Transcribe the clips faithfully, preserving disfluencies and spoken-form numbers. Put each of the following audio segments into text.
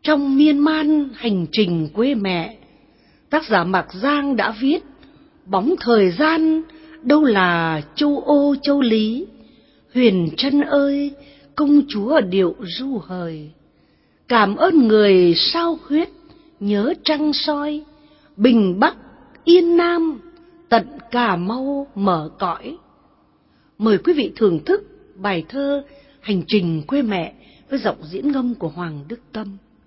Trong miên man hành trình quê mẹ, tác giả Mạc Giang đã viết bóng thời gian đâu là châu Ô châu Lý. Huyền Trân ơi, công chúa điệu ru hời, cảm ơn người sao khuyết nhớ trăng soi. Bình Bắc Yên Nam, tận Cà Mau mở cõi. Mời quý vị thưởng thức bài thơ Hành trình quê mẹ với giọng diễn ngâm của Hoàng Đức Tâm.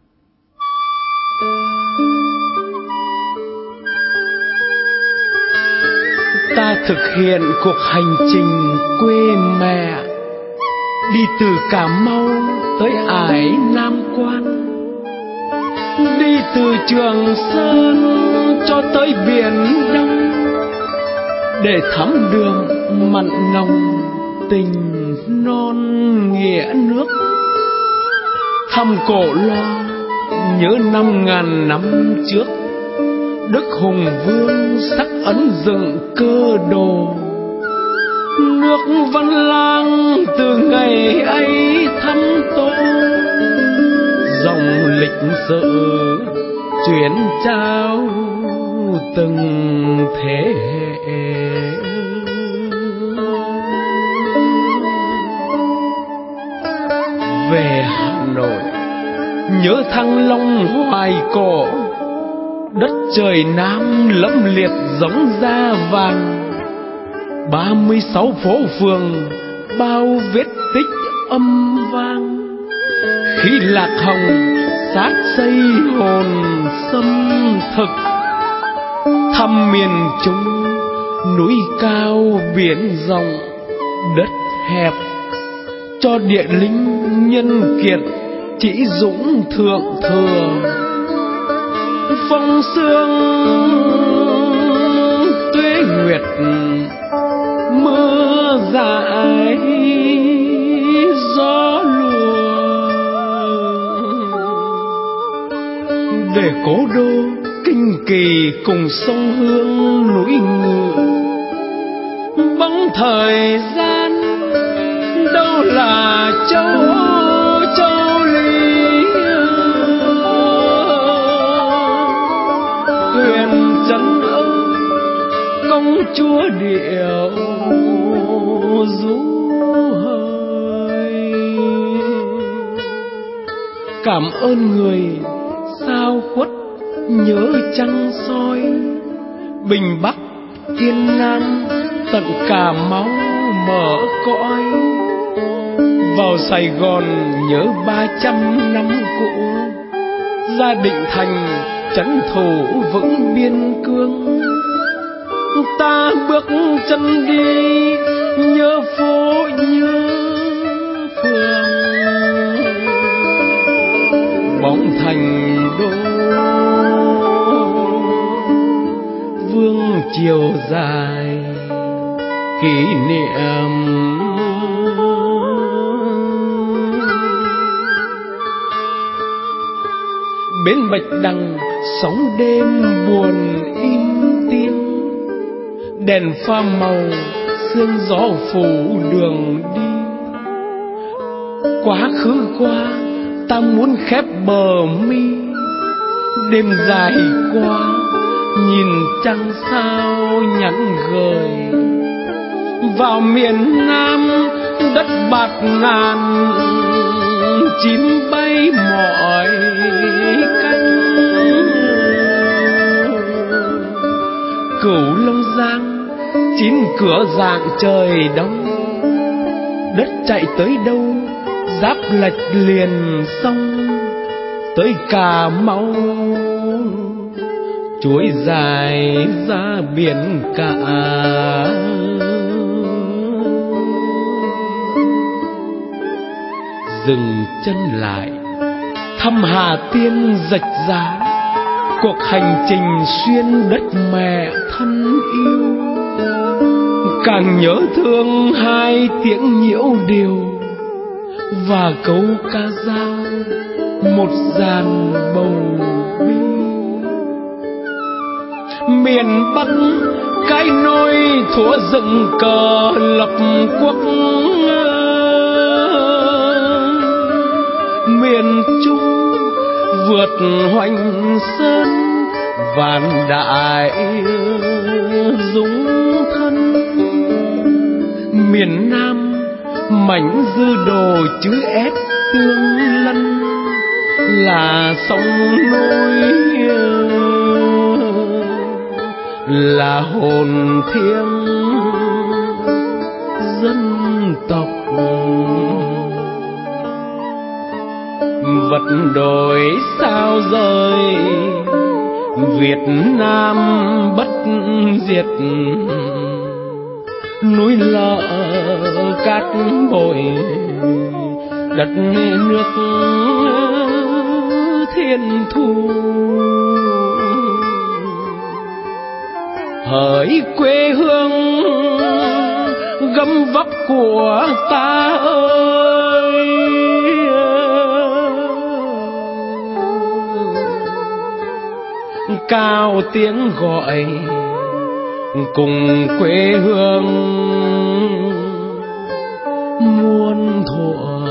Ta thực hiện cuộc hành trình quê mẹ, đi từ Cà Mau tới ải Nam Quan, đi từ Trường Sơn cho tới Biển Đông, để thắm đường mặn nồng tình non nghĩa nước. Thăm Cổ Loa nhớ năm ngàn năm trước, Đức Hùng Vương sắc ấn dựng cơ đồ. Nước Văn Lang từ ngày ấy thăm tô, dòng lịch sử truyền trao từng thế hệ. Về Hà Nội nhớ Thăng Long hoài cổ, đất trời Nam lẫm liệt giống da vàng. Ba mươi sáu phố phường bao vết tích âm vang, khi Lạc Hồng sát xây hồn xâm thực. Thăm miền Trung núi cao biển rộng, đất hẹp cho địa linh nhân kiệt chỉ dũng thượng thừa. Phong sương tuế nguyệt mưa dại gió lùa, để cố đô Kinh Kỳ cùng sông Hương núi Ngự. Bóng thời gian đâu là châu châu Lý. Huyền Trân ơi, công chúa điệu ru hời, cảm ơn người sao khuất nhớ trăng soi. Bình Bắc Yên Nam, tận Cà Mau mở cõi. Vào Sài Gòn nhớ ba trăm năm cũ, gia Định Thành trấn thủ vững biên cương. Ta bước chân đi nhớ phố nhớ phường, bóng thành đô vương triều dài kỷ niệm. Bến Bạch Đằng sóng đêm buồn im tiếng, đèn pha màu sương gió phủ đường đi. Quá khứ qua ta muốn khép bờ mi, đêm dài qua nhìn trăng sao nhắn gửi. Vào miền Nam đất bạt ngàn, chim bay mọi cánh. Cửu Long Giang chín cửa dạng trời đông, đất chạy tới đâu giáp lệch liền sông. Tới Cà Mau chuỗi dài ra biển cả. Dừng chân lại thăm Hà Tiên rạch giá, cuộc hành trình xuyên đất mẹ thân yêu. Càng nhớ thương hai tiếng nhiễu điều và câu ca dao một dàn bầu bi. Miền Bắc cái nôi thủa dựng cờ lập quốc, miền Trung vượt hoành sơn vạn đại dũng thân. Miền Nam mảnh dư đồ chữ ép tương lân, là sông núi là hồn thiêng dân tộc. Vật đổi sao rời Việt Nam bất diệt, núi lợ cát bội đất nước thiên thu. Hỡi quê hương gấm vóc của ta ơi, cao tiếng gọi cùng quê hương muôn thuở.